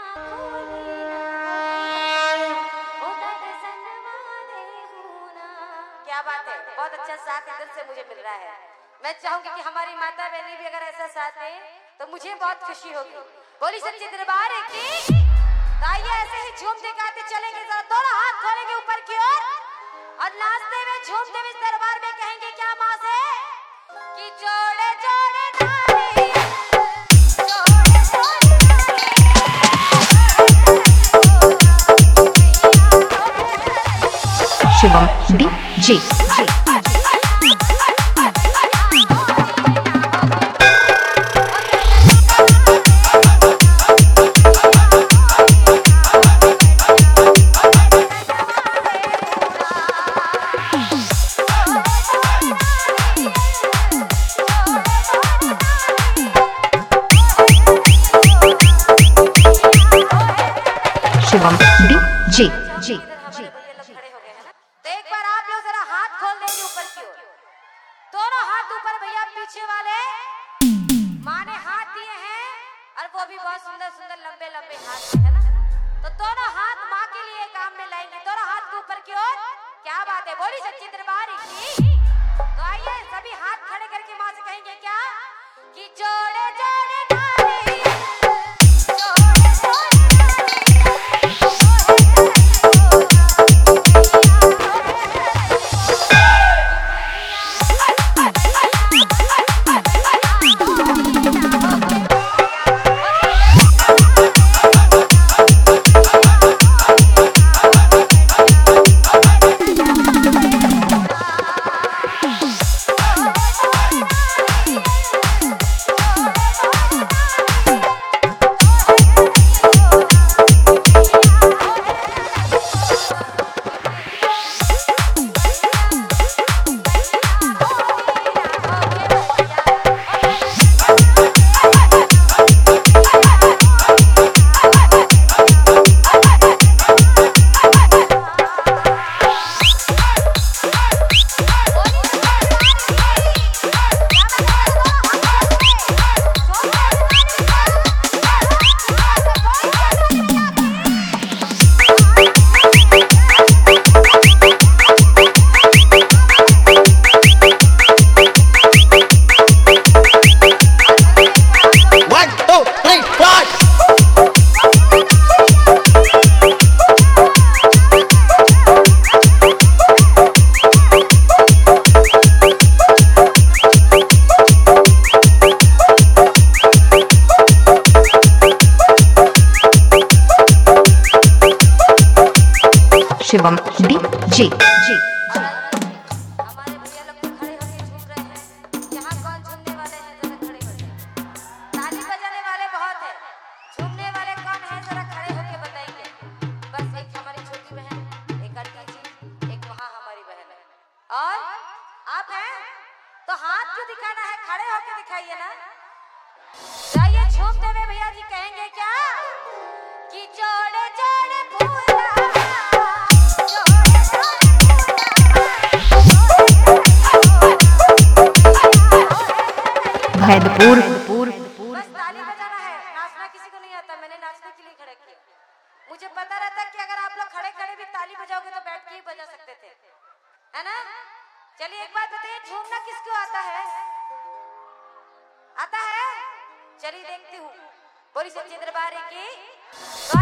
क्या बात है, बहुत अच्छा साथ इधर से मुझे मिल रहा है। मैं चाहूंगी कि हमारी माता बहनी भी अगर ऐसा साथ दे तो मुझे बहुत खुशी होगी। बोली सच्चे दरबार की। तो आइए ऐसे ही झूमते गाते चलेंगे, जरा दोनों हाथ खोलेंगे ऊपर की ओर और नाचते हुए झूमते हुए दरबार में कहेंगे क्या माँ से कि जोड़े जोड़े डाली शिवम डीजे। शिवम डीजे। दोनों हाथ ऊपर भैया, पीछे वाले माँ ने हाथ दिए हैं और वो भी बहुत सुंदर सुंदर लंबे लंबे हाथ है ना। तो दोनों हाथ माँ के लिए काम में लाएंगे, दोनों हाथ के ऊपर की ओर। क्या बात है, बोली सच्ची दरबार की। तो आइए सभी हाथ खड़े करके माँ से कहेंगे क्या कि जोड़े जोड़े डाली शिवम डीजे। हमारे भैया लोग तो खड़े होके झूम रहे हैं। यहाँ कौन झूमने वाले हैं, जरा खड़े हो जाइए। ताली बजाने वाले बहुत हैं, झूमने वाले कौन हैं, जरा खड़े होके बताइए। बस एक हमारी छोटी बहन, एक आंटी जी, एक वहाँ हमारी बहन है और आप हैं। तो हाथ क्यों दिखाना है, खड़े होके दिखाइए ना। जाइए झूमते हुए भैया जी कहेंगे क्या कि जोड़े जोड़े फूला भैदपुर। बस ताली बजाना है, नाचना किसी को नहीं आता। मैंने नाचने के लिए खड़ा किया। मुझे पता रहता कि अगर आप लोग खड़े खड़े भी ताली बजाओगे तो बैठ के ही बजा सकते थे, है ना। चलिए एक बात बताइए, झूमना किसको आता है? आता है? चलिए देखती हूँ। बोली सच्चे दरबार की।